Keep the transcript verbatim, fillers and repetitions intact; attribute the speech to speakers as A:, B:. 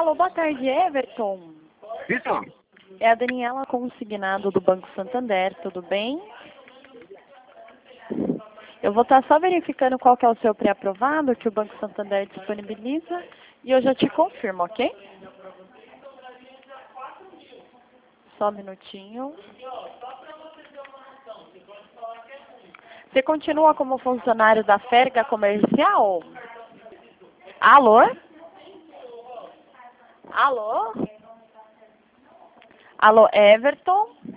A: Alô, boa tarde, Everton.
B: Isso?
A: É a Daniela Consignado do Banco Santander, tudo bem? Eu vou estar só verificando qual que é o seu pré-aprovado que o Banco Santander disponibiliza e eu já te confirmo, ok? Só um minutinho. Você continua como funcionário da Ferga Comercial? Alô? Alô? Alô, Everton?